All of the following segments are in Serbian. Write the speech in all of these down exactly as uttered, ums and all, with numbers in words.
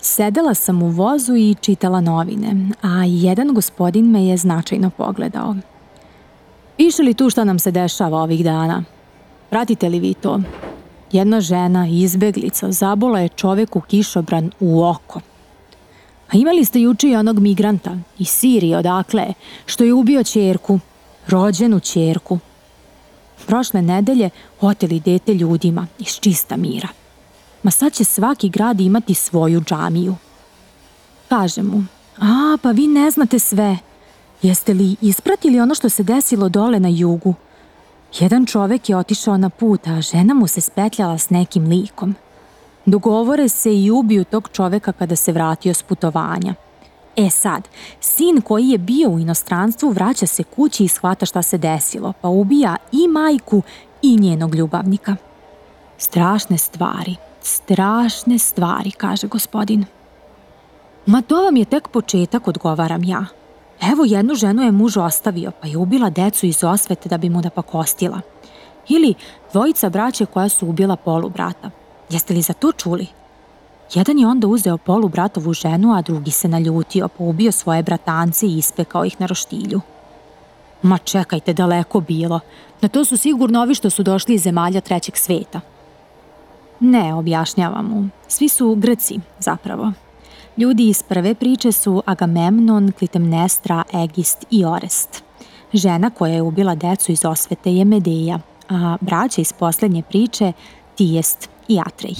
Sedela sam u vozu i čitala novine, a jedan gospodin me je značajno pogledao. Piše li tu šta nam se dešava ovih dana? Pratite li vi to? Jedna žena, izbeglica, zabola je čoveku kišobran u oko. A imali ste juče i onog migranta iz Sirije, odakle, što je ubio ćerku, rođenu ćerku. Prošle nedelje oteli dete ljudima iz čista mira. Ma sad će svaki grad imati svoju džamiju. Kaže mu, a pa vi ne znate sve. Jeste li ispratili ono što se desilo dole na jugu? Jedan čovek je otišao na put, a žena mu se spetljala s nekim likom. Dogovore se i ubiju tog čoveka kada se vratio s putovanja. E sad, sin koji je bio u inostranstvu vraća se kući i shvata šta se desilo, pa ubija i majku i njenog ljubavnika. Strašne stvari, strašne stvari, kaže gospodin. Ma to vam je tek početak, odgovaram ja. Evo jednu ženu je muž ostavio, pa je ubila decu iz osvete da bi mu napakostila. Ili dvojica braće koja su ubila polubrata. Jeste li za to čuli? Jedan je onda uzeo polubratovu ženu, a drugi se naljutio, pa ubio svoje bratance i ispekao ih na roštilju. Ma čekajte, daleko bilo. Na to su sigurno ovi što su došli iz zemalja trećeg sveta. Ne, objašnjavam mu. Svi su Grci, zapravo. Ljudi iz prve priče su Agamemnon, Klitemnestra, Egist i Orest. Žena koja je ubila decu iz osvete je Medeja, a braća iz posljednje priče Tijest i Atrej.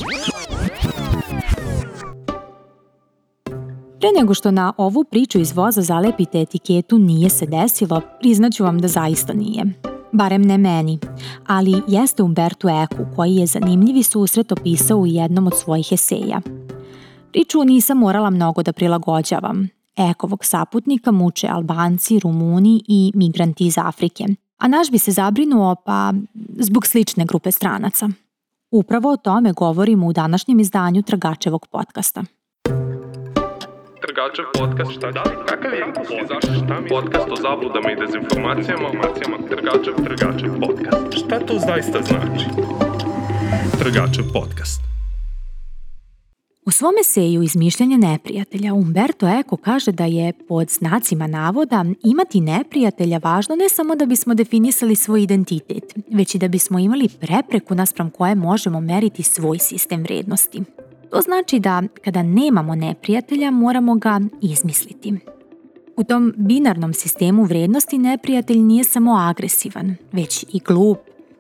Pre nego što na ovu priču iz voza zalepite etiketu nije se desilo, priznaću vam da zaista nije. Barem ne meni, ali jeste Umberto Eco koji je zanimljivi susret opisao u jednom od svojih eseja. Priču nisam morala mnogo da prilagođavam. Ekovog saputnika muče Albanci, Rumuni i migranti iz Afrike, a naš bi se zabrinuo pa zbog slične grupe stranaca. Upravo o tome govorimo u današnjem izdanju Tragačevog podcasta. Tragačev podcast, šta da? Kakav je? Zašto šta mi? Podcast o zabludama i dezinformacijama. Tragačev, Tragačev podcast. Šta to zaista znači? Tragačev podcast. U svom eseju Izmišljanje neprijatelja Umberto Eco kaže da je, pod znacima navoda, imati neprijatelja važno ne samo da bismo definisali svoj identitet, već i da bismo imali prepreku naspram koje možemo meriti svoj sistem vrednosti. To znači da kada nemamo neprijatelja moramo ga izmisliti. U tom binarnom sistemu vrednosti neprijatelj nije samo agresivan, već i glup,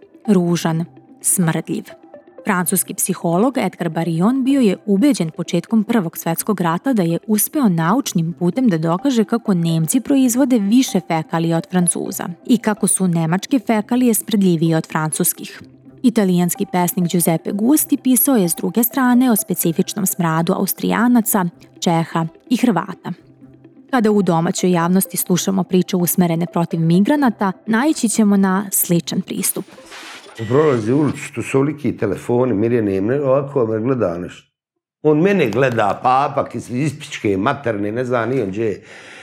ružan, smrdljiv. Francuski psiholog Edgar Barillon bio je ubeđen početkom Prvog svjetskog rata da je uspeo naučnim putem da dokaže kako Nemci proizvode više fekalija od Francuza i kako su nemačke fekalije smrdljivije od francuskih. Italijanski pesnik Giuseppe Gusti pisao je s druge strane o specifičnom smradu Austrijanaca, Čeha i Hrvata. Kada u domaćoj javnosti slušamo priče usmerene protiv migranata, naići ćemo na sličan pristup. Prolazi ulicu, tu su oliki telefoni, Mirjane Emre, ovako me gleda nešto. On mene gleda, papak iz ispičke, materne, ne znam, nije on gdje,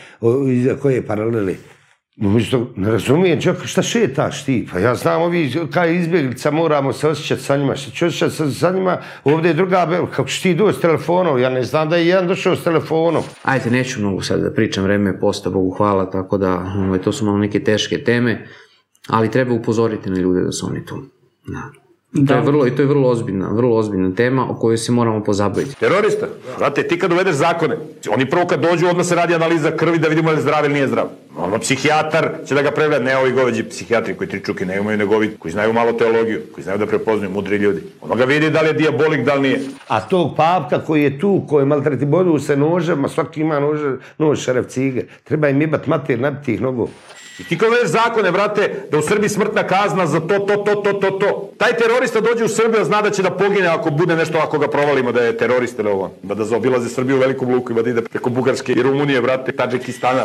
iza koje paralele. Umesto, ne razumijem, čak, šta šetaš ti? Pa ja znam, ovi, kaj izbjeglica, moramo se osjećati sa njima. Šta ću osjećati sa, sa njima? Ovdje je druga, kako ću ti doći s telefonom? Ja ne znam da je jedan došao s telefonom. Ajde, neću mnogo sad da pričam, vreme je posta, Bogu hvala, tako da to su malo neke teške teme, ali treba upozoriti na ljude da su oni tu. Da. To je vrlo, i to je vrlo ozbiljna, vrlo ozbiljna tema o kojoj se moramo pozabaviti. Terorista, znate, ti kad uvedeš zakone, oni prvo kad dođu odmah se radi analiza krvi da vidimo je li zdrav ili nije zdrav. Ono, psihijatar će da ga pregleda, ne ovi goveđi psihijatri koji tri čuke ne imaju, nego ovi koji znaju malo teologiju, koji znaju da prepoznaju, mudri ljudi. Ono ga vidi da li je dijabolik, da li nije. A tog papka koji je tu, koji maltreti bodu se nožem, a svaki ima nož, nož šeref cige, treba im jebat mater, nabiti ih nogu. I ti kad uvedeš zakone, brate, da u Srbiji smrtna kazna za to, to, to, to, to, to. Taj terorista dođe u Srbiju, zna da će da pogine ako bude nešto, ako ga provalimo da je terorista ili ovo. Da da zaobilaze Srbiju u velikom luku i da ide preko Bugarske i Rumunije, brate, Tadžikistana.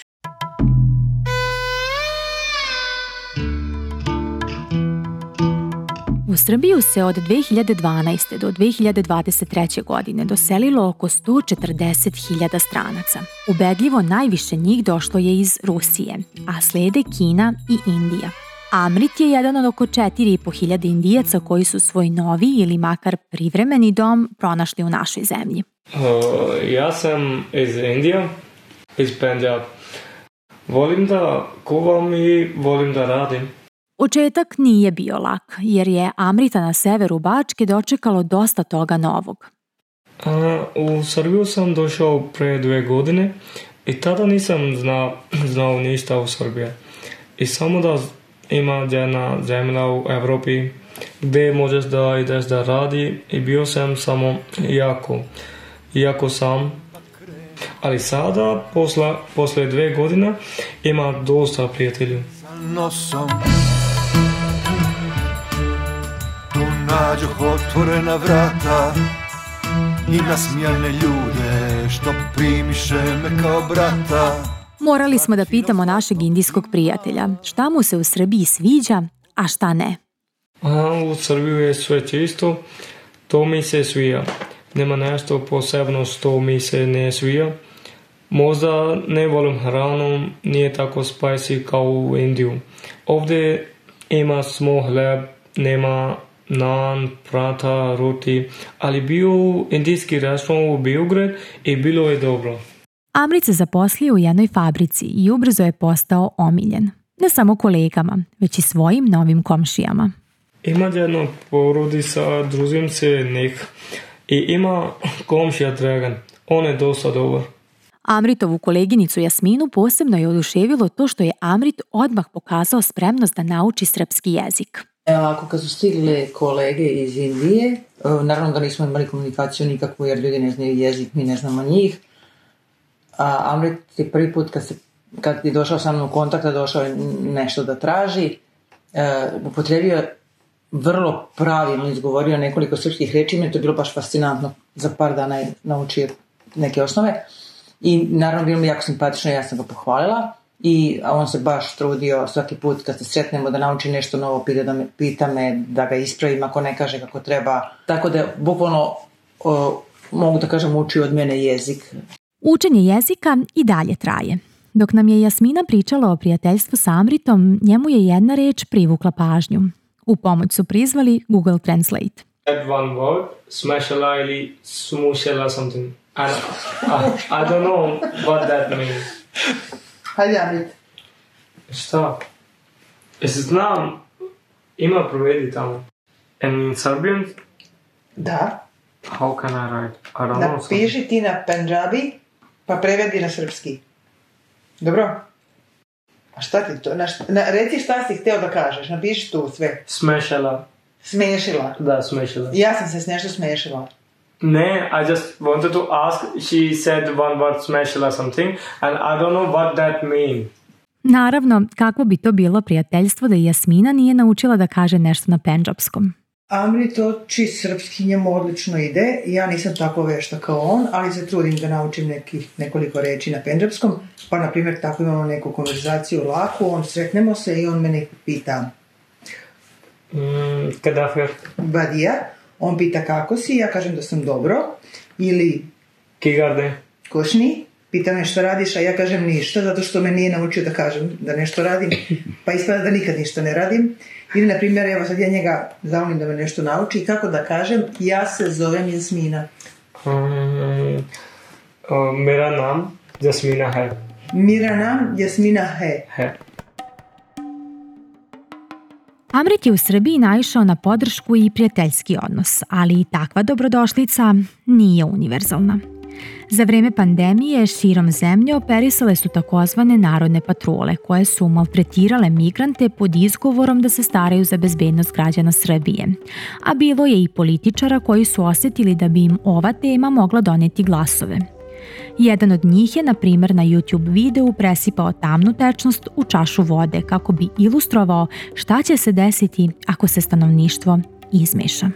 U Srbiju se od dve hiljade dvanaeste. do dve hiljade dvadeset treće. godine doselilo oko sto četrdeset hiljada stranaca. Ubedljivo najviše njih došlo je iz Rusije, a slede Kina i Indija. Amrit je jedan od oko četiri i po hiljade Indijaca koji su svoj novi ili makar privremeni dom pronašli u našoj zemlji. Uh, ja sam iz Indije, iz Punjab. Volim da kuvam i volim da radim. Početak nije bio lak, jer je Amrita na severu Bačke dočekalo dosta toga novog. Uh, u Srbiju sam došao pre dve godine i tada nisam zna, znao ništa u Srbiji. I samo da ima jedna zemlja u Evropi gdje možeš da ideš da radi i bio sam samo jako, jako sam. Ali sada, posla, posle dve godine, ima dosta prijatelju. Nosom tu nađoh otvorena vrata i nasmijane ljude što primiše me kao brata. Morali smo da pitamo našeg indijskog prijatelja šta mu se u Srbiji sviđa, a šta ne. A, u Srbiji je sve čisto, to mi se svija. Nema nešto posebno što mi se ne svija. Možda ne volim hranu, nije tako spicy kao u Indiju. Ovdje ima smo hleb, nema nan, prata, roti, ali bio u indijski restoran u Beograd i bilo je dobro. Amrit se zaposlio u jednoj fabrici i ubrzo je postao omiljen. Ne samo kolegama, već i svojim novim komšijama. Ima jedno porodica, druzim se njih i ima komšija Dragan. On je dosta dobar. Amritovu koleginicu Jasminu posebno je oduševilo to što je Amrit odmah pokazao spremnost da nauči srpski jezik. Ako kad su stigli kolege iz Indije, naravno da nismo imali komunikaciju nikakvu jer ljudi ne znaju jezik, mi ne znamo njih. A Amrit je prvi put kad, se, kad je došao sa mnom u kontakt, došao je nešto da traži, uh, upotrebio vrlo pravilno izgovorio nekoliko srpskih reči, mi to je bilo baš fascinantno, za par dana je naučio neke osnove i naravno bilo mi jako simpatično, ja sam ga pohvalila i on se baš trudio svaki put kad se sretnemo da nauči nešto novo, pita, da me, pita me da ga ispravim ako ne kaže kako treba, tako da bukvalno uh, mogu da kažem uči od mene jezik. Učenje jezika i dalje traje. Dok nam je Jasmina pričala o prijateljstvu sa Amritom, njemu je jedna reč privukla pažnju. U pomoć su prizvali Google Translate. That one word, smashela ili smushela something. I, I, I don't know what that means. Hajde, Amrit. Šta? Jesi znam, ima provedi tamo. And in Serbian? Da. How can I write? I don't know. Napiši ti na Punjabi, pa prevedi na srpski. Dobro? A šta ti to? Na, na, reci šta si hteo da kažeš, napiši tu sve. Smešila. Smešila? Da, smešila. Ja sam se s nešto smešila. Ne, I just wanted to ask, she said one word smešila something, and I don't know what that means. Naravno, kako bi to bilo prijateljstvo da i Jasmina nije naučila da kaže nešto na pendžapskom. Amrit uči srpski, njemu odlično ide. Ja nisam tako vešta kao on, ali se trudim da naučim nekih, nekoliko reči na pendžapskom. Pa, na primjer, tako imamo neku konverzaciju laku, on sretnemo se i on mene pita Mm, Kadafer. Badija. On pita kako si, ja kažem da sam dobro. Ili Kigarde. Košni. Pita me što radiš, a ja kažem ništa, zato što me nije naučio da kažem da nešto radim, pa ispada da nikad ništa ne radim. Ili, na primjer, evo sad ja njega zamolim da me nešto nauči, kako da kažem, ja se zovem Jasmina. Um, uh, mera nam Jasmina hai. Mera nam Jasmina hai. Hai. Amrit je u Srbiji naišao na podršku i prijateljski odnos, ali i takva dobrodošlica nije univerzalna. Za vreme pandemije širom zemlje operisale su takozvane narodne patrole koje su maltretirale migrante pod izgovorom da se staraju za bezbednost građana Srbije. A bilo je i političara koji su osjetili da bi im ova tema mogla doneti glasove. Jedan od njih je, na primjer, na YouTube videu presipao tamnu tečnost u čašu vode kako bi ilustrovao šta će se desiti ako se stanovništvo izmeša.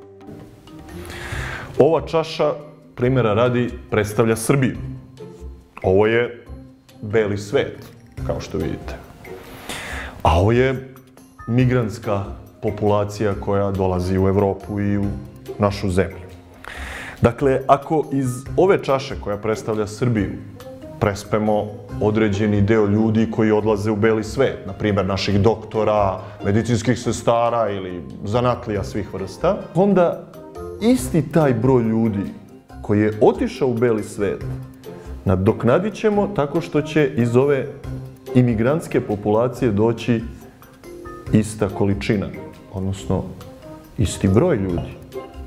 Ova čaša, primjera radi, predstavlja Srbiju. Ovo je beli svet, kao što vidite. A ovo je migrantska populacija koja dolazi u Evropu i u našu zemlju. Dakle, ako iz ove čaše koja predstavlja Srbiju prespemo određeni deo ljudi koji odlaze u beli svet, na primjer naših doktora, medicinskih sestara ili zanatlija svih vrsta. Onda isti taj broj ljudi koji je otišao u beli svet nadoknadit ćemo tako što će iz ove imigrantske populacije doći ista količina, odnosno isti broj ljudi.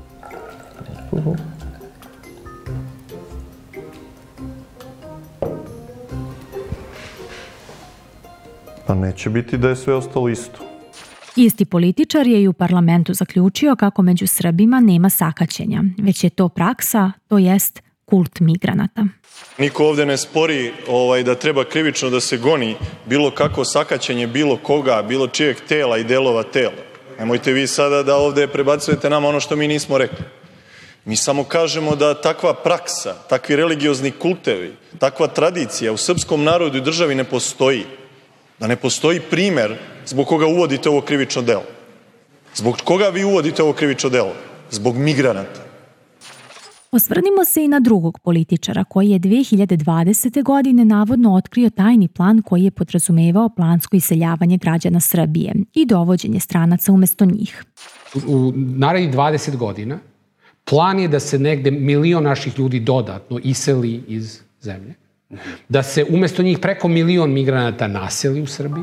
Pa neće biti da je sve ostalo isto. Isti političar je i u parlamentu zaključio kako među Srbima nema sakaćenja, već je to praksa, to jest kult migranata. Niko ovde ne spori ovaj, da treba krivično da se goni bilo kako sakaćenje bilo koga, bilo čijeg tela i delova tela. Nemojte vi sada da ovde prebacujete nama ono što mi nismo rekli. Mi samo kažemo da takva praksa, takvi religiozni kultevi, takva tradicija u srpskom narodu i državi ne postoji. Da ne postoji primer zbog koga uvodite ovo krivično delo. Zbog koga vi uvodite ovo krivično delo? Zbog migranata. Osvrnimo se i na drugog političara koji je dve hiljade dvadesete. godine navodno otkrio tajni plan koji je podrazumevao plansko iseljavanje građana Srbije i dovođenje stranaca umesto njih. U narednih dvadeset godina plan je da se negde milion naših ljudi dodatno iseli iz zemlje, da se umesto njih preko milion migranata naseli u Srbiji.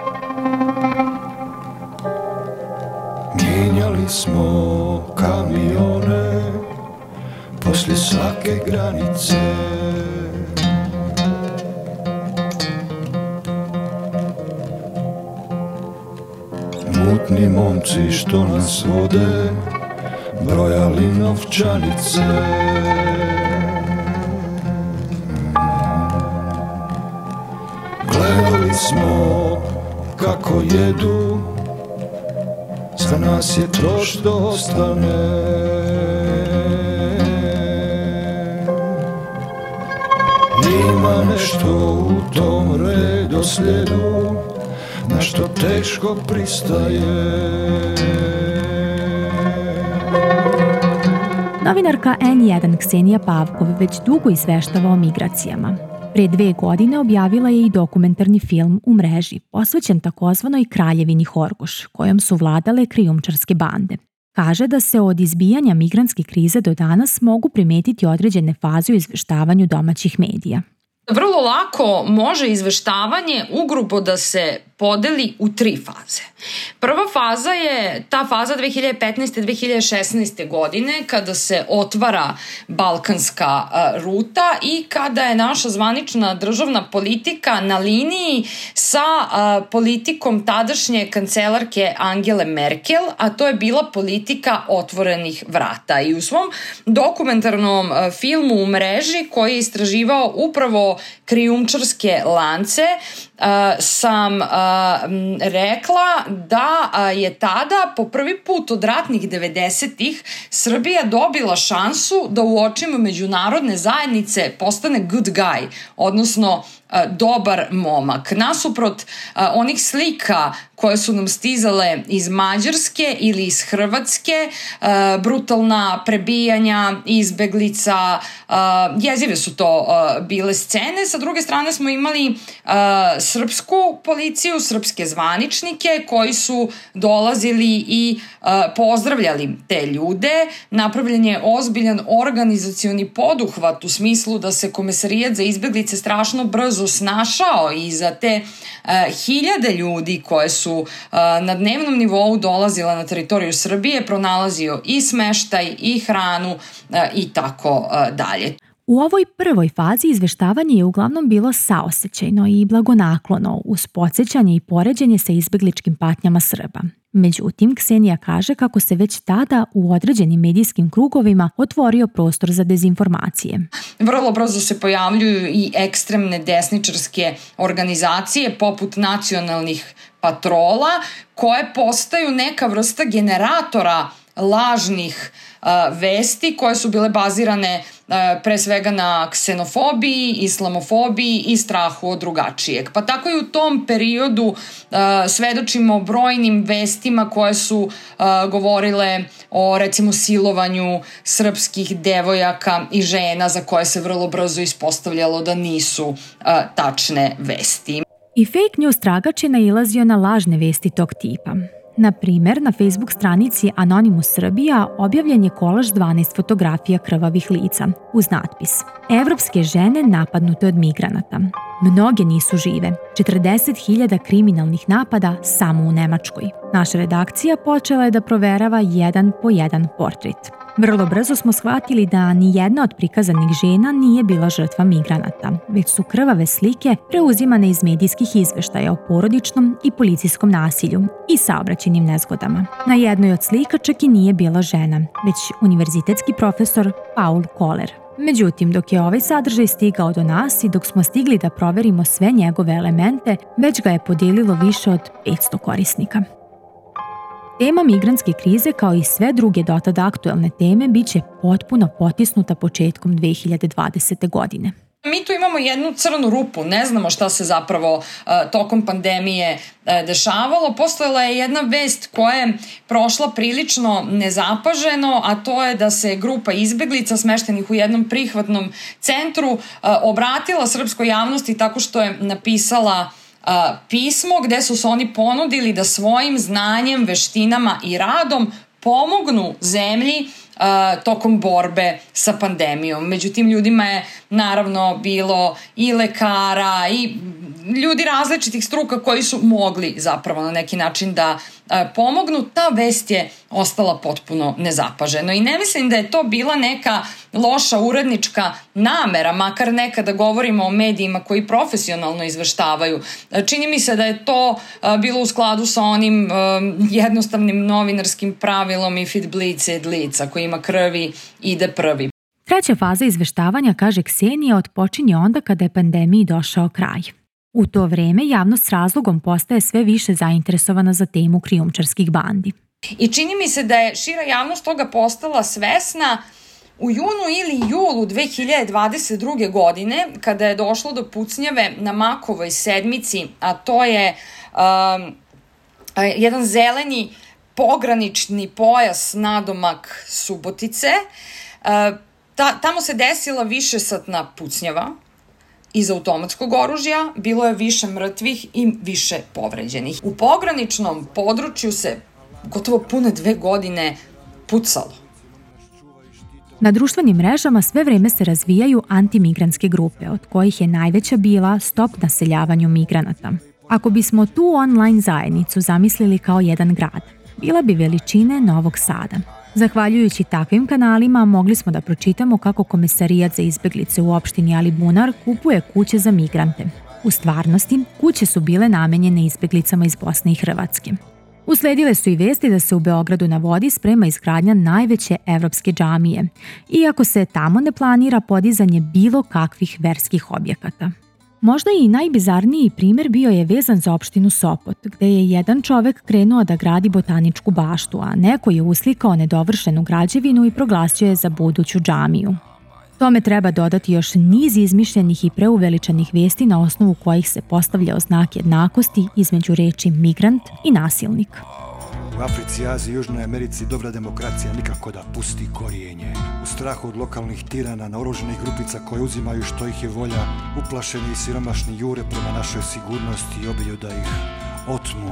Mijenjali smo kamione poslije svake granice. Mutni momci što nas vode brojali novčanice. Gledali smo kako jedu, za nas je to što ostane. Ima nešto u tom redoslijedu na što teško pristaje. Novinarka en jedan Ksenija Pavkov već dugo izveštava o migracijama. Pre dve godine objavila je i dokumentarni film U mreži, posvećen takozvanoj kraljevini Horgoš, kojom su vladale krijumčarske bande. Kaže da se od izbijanja migrantske krize do danas mogu primetiti određene faze u izveštavanju domaćih medija. Vrlo lako može izveštavanje ugrubo da se podeli u tri faze. Prva faza je ta faza dve hiljade petnaeste. do dve hiljade šesnaeste. godine kada se otvara balkanska ruta i kada je naša zvanična državna politika na liniji sa politikom tadašnje kancelarke Angele Merkel, a to je bila politika otvorenih vrata. I u svom dokumentarnom filmu U mreži koji je istraživao upravo krijumčarske lance, Uh, sam uh, rekla da uh, je tada po prvi put od ratnih devedesetih Srbija dobila šansu da u očima međunarodne zajednice postane good guy, odnosno uh, dobar momak. Nasuprot uh, onih slika koje su nam stizale iz Mađarske ili iz Hrvatske, uh, brutalna prebijanja, izbeglica, uh, jezive su to uh, bile scene. Sa druge strane smo imali uh, srpsku policiju, srpske zvaničnike koji su dolazili i uh, pozdravljali te ljude. Napravljen je ozbiljan organizacioni poduhvat u smislu da se Komesarijat za izbeglice strašno brzo snašao i za te uh, hiljade ljudi koje su uh, na dnevnom nivou dolazila na teritoriju Srbije, pronalazio i smeštaj i hranu uh, i tako uh, dalje. U ovoj prvoj fazi izveštavanje je uglavnom bilo saosećajno i blagonaklono uz podsjećanje i poređenje sa izbegličkim patnjama Srba. Međutim, Ksenija kaže kako se već tada u određenim medijskim krugovima otvorio prostor za dezinformacije. Vrlo brzo se pojavljuju i ekstremne desničarske organizacije poput nacionalnih patrola koje postaju neka vrsta generatora lažnih uh, vesti koje su bile bazirane pre svega na ksenofobiji, islamofobiji i strahu od drugačijeg. Pa tako i u tom periodu svedočimo brojnim vestima koje su govorile o recimo silovanju srpskih devojaka i žena za koje se vrlo brzo ispostavljalo da nisu tačne vesti. I fake news tragač je nailazio na lažne vesti tog tipa. Na primer, na Facebook stranici Anonymous Srbija objavljen je kolaž dvanaest fotografija krvavih lica uz natpis Evropske žene napadnute od migranata. Mnoge nisu žive. četrdeset hiljada kriminalnih napada samo u Nemačkoj. Naša redakcija počela je da proverava jedan po jedan portret. Vrlo brzo smo shvatili da ni jedna od prikazanih žena nije bila žrtva migranata, već su krvave slike preuzimane iz medijskih izveštaja o porodičnom i policijskom nasilju i saobraćajnim nezgodama. Na jednoj od slika čak i nije bila žena, već univerzitetski profesor Paul Kohler. Međutim, dok je ovaj sadržaj stigao do nas i dok smo stigli da proverimo sve njegove elemente, već ga je podijelilo više od petsto korisnika. Tema migrantske krize, kao i sve druge dotada aktuelne teme, bit će potpuno potisnuta početkom dve hiljade dvadesete. godine. Mi tu imamo jednu crnu rupu, ne znamo šta se zapravo uh, tokom pandemije uh, dešavalo. Postojala je jedna vest koja je prošla prilično nezapaženo, a to je da se grupa izbeglica smeštenih u jednom prihvatnom centru uh, obratila srpskoj javnosti tako što je napisala uh, pismo gde su se oni ponudili da svojim znanjem, veštinama i radom pomognu zemlji Uh, tokom borbe sa pandemijom. Međutim, ljudima je naravno bilo i lekara i ljudi različitih struka koji su mogli zapravo na neki način da uh, pomognu. Ta vest je ostala potpuno nezapaženo i ne mislim da je to bila neka loša urednička namera, makar nekada govorimo o medijima koji profesionalno izveštavaju. Čini mi se da je to uh, bilo u skladu sa onim uh, jednostavnim novinarskim pravilom if it bleeds it leads, ako ima krvi ide prvi. Treća faza izveštavanja, kaže Ksenija, otpočinje onda kada je pandemiji došao kraj. U to vreme javnost s razlogom postaje sve više zainteresovana za temu krijumčarskih bandi. I čini mi se da je šira javnost toga postala svesna u junu ili julu dve hiljade dvadeset druge. godine, kada je došlo do pucnjave na Makovoj sedmici, a to je um, jedan zeleni pogranični pojas nadomak Subotice. Ta, tamo se desila višesatna pucnjava iz automatskog oružja, bilo je više mrtvih i više povređenih. U pograničnom području se gotovo pune dve godine pucalo. Na društvenim mrežama sve vreme se razvijaju antimigrantske grupe, od kojih je najveća bila Stop naseljavanju migranata. Ako bismo tu online zajednicu zamislili kao jedan grad, bila bi veličine Novog Sada. Zahvaljujući takvim kanalima mogli smo da pročitamo kako Komesarijat za izbeglice u opštini Alibunar kupuje kuće za migrante. U stvarnosti, kuće su bile namenjene izbeglicama iz Bosne i Hrvatske. Usledile su i vesti da se u Beogradu na vodi sprema izgradnja najveće evropske džamije, iako se tamo ne planira podizanje bilo kakvih verskih objekata. Možda i najbizarniji primer bio je vezan za opštinu Sopot, gde je jedan čovek krenuo da gradi botaničku baštu, a neko je uslikao nedovršenu građevinu i proglasio je za buduću džamiju. Tome treba dodati još niz izmišljenih i preuveličanih vesti na osnovu kojih se postavljao znak jednakosti između reči migrant i nasilnik. U Africi, Aziji i Južnoj Americi dobra demokracija nikako da pusti korijenje. U strahu od lokalnih tirana, naoruženih grupica koje uzimaju što ih je volja, uplašeni i siromašni jure prema našoj sigurnosti i obilju da ih otmu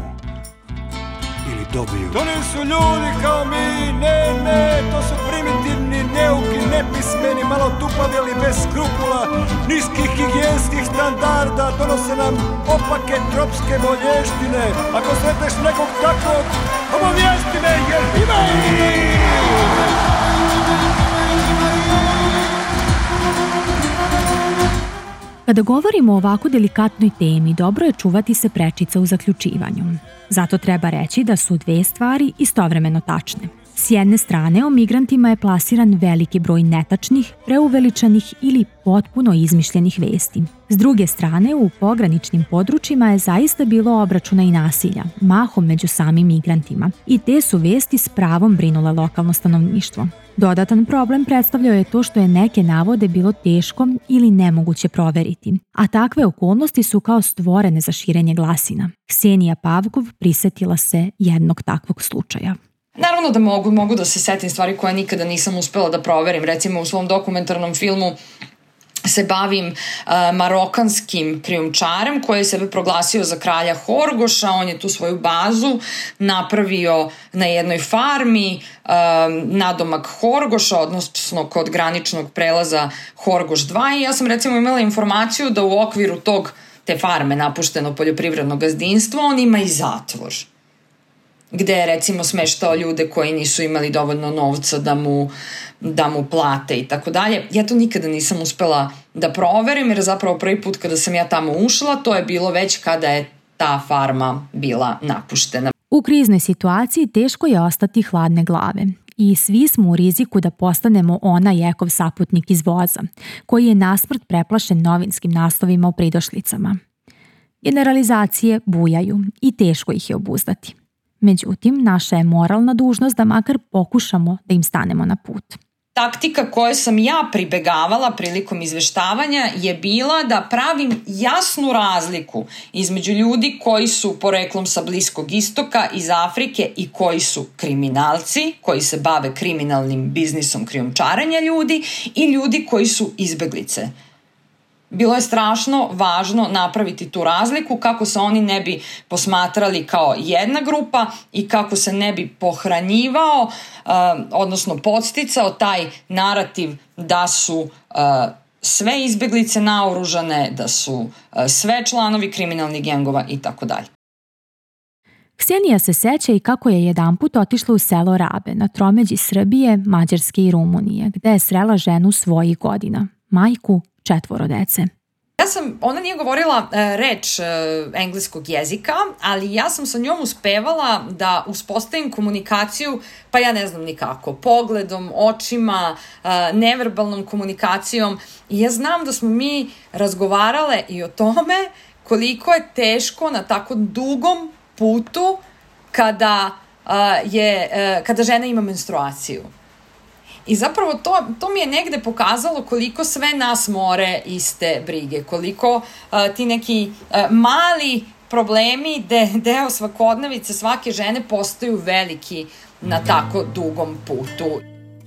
ili dobiju. To nisu ljudi kao mi, ne, ne, to su primitivni, neuki, nepismeni, malo tupavi, ali bez skrupula, niskih higijenskih standarda, donose nam opake tropske bolještine. Ako sretneš nekog takvog, obavijesti me, jer ima ih! Kada govorimo o ovako delikatnoj temi, dobro je čuvati se prečica u zaključivanju. Zato treba reći da su dve stvari istovremeno tačne. S jedne strane, o migrantima je plasiran veliki broj netačnih, preuveličanih ili potpuno izmišljenih vesti. S druge strane, u pograničnim područjima je zaista bilo obračuna i nasilja, mahom među samim migrantima, i te su vesti s pravom brinule lokalno stanovništvo. Dodatan problem predstavljao je to što je neke navode bilo teško ili nemoguće proveriti, a takve okolnosti su kao stvorene za širenje glasina. Ksenija Pavkov prisetila se jednog takvog slučaja. Naravno da mogu, mogu da se setim stvari koje nikada nisam uspela da proverim. Recimo u svom dokumentarnom filmu se bavim uh, marokanskim krijumčarem koji je sebe proglasio za kralja Horgoša. On je tu svoju bazu napravio na jednoj farmi uh, nadomak Horgoša, odnosno kod graničnog prelaza Horgoš dva, i ja sam recimo imala informaciju da u okviru tog te farme, napušteno poljoprivredno gazdinstvo, on ima i zatvor, gde je recimo smeštao ljude koji nisu imali dovoljno novca da mu, da mu plate i tako dalje. Ja to nikada nisam uspela da proverim, jer zapravo prvi put kada sam ja tamo ušla, to je bilo već kada je ta farma bila napuštena. U kriznoj situaciji teško je ostati hladne glave i svi smo u riziku da postanemo onaj ekov saputnik iz voza, koji je nasmrt preplašen novinskim naslovima u pridošlicama. Generalizacije bujaju i teško ih je obuzdati. Međutim, naša je moralna dužnost da makar pokušamo da im stanemo na put. Taktika koju sam ja pribegavala prilikom izveštavanja je bila da pravim jasnu razliku između ljudi koji su poreklom sa Bliskog istoka, iz Afrike i koji su kriminalci, koji se bave kriminalnim biznisom krijumčarenja ljudi, i ljudi koji su izbeglice. Bilo je strašno važno napraviti tu razliku kako se oni ne bi posmatrali kao jedna grupa i kako se ne bi pohranjivao, uh, odnosno podsticao taj narativ da su uh, sve izbeglice naoružane, da su uh, sve članovi kriminalnih gengova i tako dalje. Ksenija se seća i kako je jedanput otišla u selo Rabe na tromeđi Srbije, Mađarske i Rumunije, gde je srela ženu svojih godina, majku četvoro dece. Ja sam, ona nije govorila uh, reč uh, engleskog jezika, ali ja sam sa njom uspevala da uspostavim komunikaciju, pa ja ne znam nikako, pogledom, očima, uh, neverbalnom komunikacijom, i ja znam da smo mi razgovarale i o tome koliko je teško na tako dugom putu kada, uh, je, uh, kada žena ima menstruaciju. I zapravo to, to mi je negde pokazalo koliko sve nas more iste brige, koliko uh, ti neki uh, mali problemi, de, deo svakodnevice svake žene postaju veliki na tako dugom putu.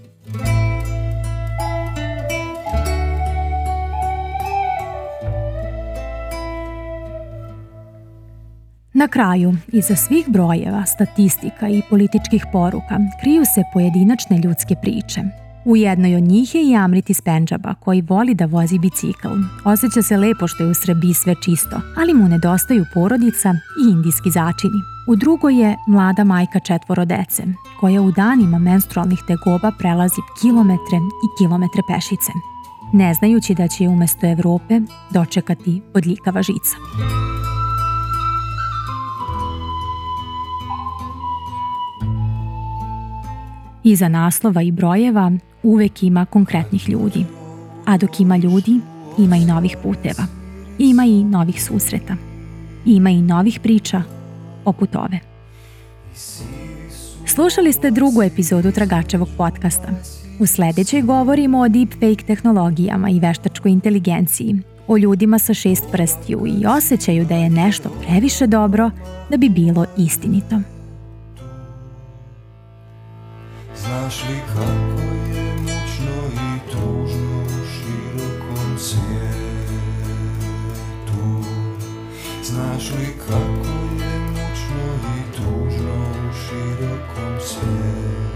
Na kraju, iza svih brojeva, statistika i političkih poruka kriju se pojedinačne ljudske priče. U jednoj od njih je i Amrit iz Pendžaba, koji voli da vozi bicikl. Osjeća se lepo što je u Srbiji sve čisto, ali mu nedostaju porodica i indijski začini. U drugoj je mlada majka četvoro dece, koja u danima menstrualnih tegoba prelazi kilometre i kilometre pešice, ne znajući da će je umesto Evrope dočekati bodljikava žica. Iza naslova i brojeva uvek ima konkretnih ljudi, a dok ima ljudi, ima i novih puteva, ima i novih susreta, ima i novih priča poput ove. Slušali ste drugu epizodu Tragačevog podcasta. U sledećoj govorimo o deepfake tehnologijama i veštačkoj inteligenciji, o ljudima sa šest prstiju i osjećaju da je nešto previše dobro da bi bilo istinito. Znaš li kako je mučno i tužno u širokom svijetu? Znaš li kako je mučno i tužno u širokom svijetu?